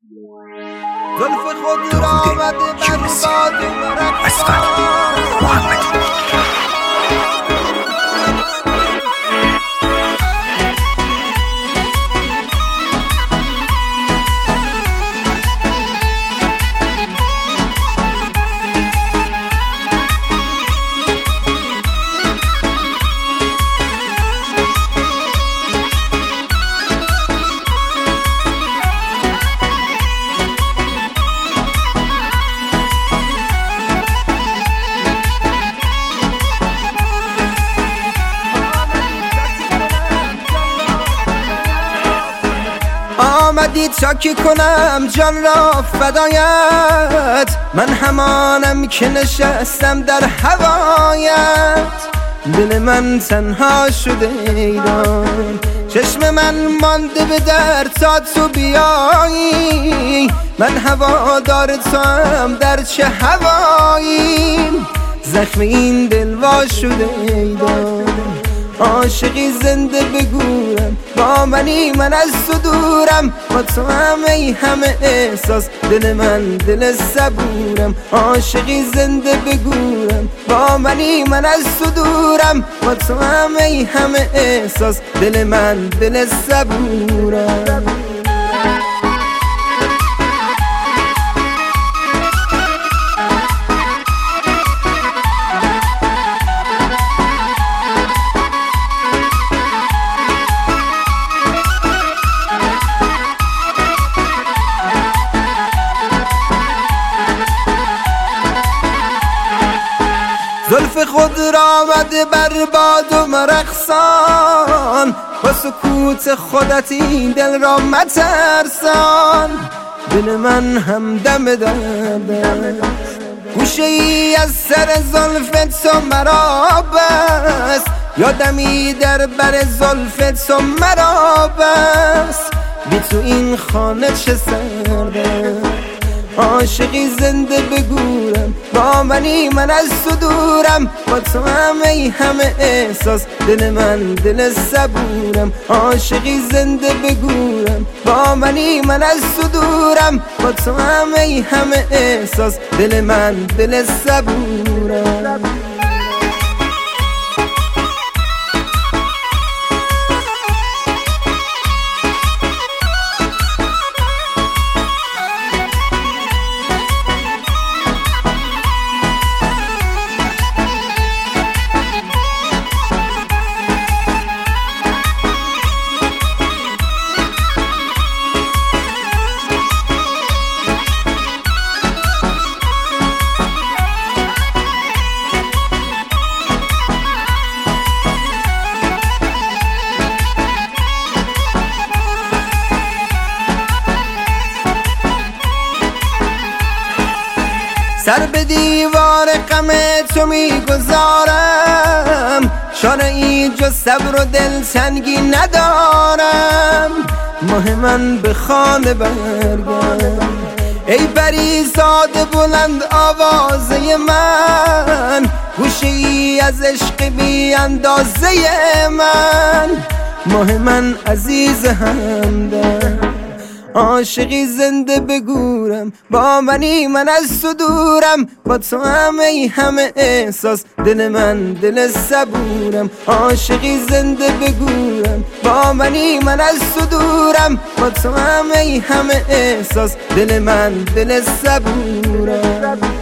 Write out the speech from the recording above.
زلف خود را آمده بر باد اسقر محمدی. آمدی چاکی کنم جان را فدایت، من همانم که نشستم در هوایت. دل من تنها شده ایران، چشم من مانده به در تا تو بیایی. من هوادار تو هم در چه هوایی، زخم این دل وا شده ایران. عاشقی زنده بگورم با منی، من از تو دورم، با تو همه احساس دل من دل صبورم. عاشقی زنده بگورم با منی، من از تو دورم، با تو همه احساس دل من دل صبورم. زلف خود را آمده بر باد و مرقصان، با سکوت خودت این دل را مترسان. دل من همدم درد، گوشه ای از سر زلف تو مرا بس، یادمی در بر زلف تو مرا بس. بی تو این خانه چه سرده، عاشقی زنده بگورم با منی، من از تو دورم، با تو همه احساس دل من دل صبورم. عاشقی زنده بگورم با منی، من از تو دورم، با تو همه احساس دل من دل صبورم. سر به دیوار غم تو میگذارم، شانه ای جز صبر و دلتنگی ندارم. ماه من به خانه برگرد ای پریزاد بلند آوازه من، گوشه ای از عشق بی اندازه من. ماه من عزیز همدم، عاشقی زنده بگورم با منی، من از تو دورم، با تو همه احساس دل من دل صبورم. عاشقی زنده بگورم با منی، من از تو دورم، با تو همه احساس دل من دل صبورم.